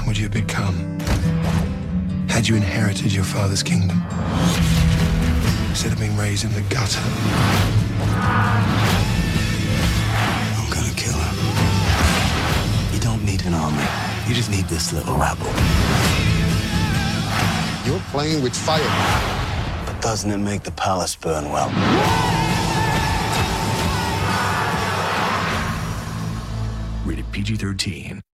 man would you have become had you inherited your father's kingdom instead of being raised in the gutter? I'm gonna kill him. You don't need an army. You just need this little rabble. You're playing with fire. But doesn't it make the palace burn well? Rated PG-13.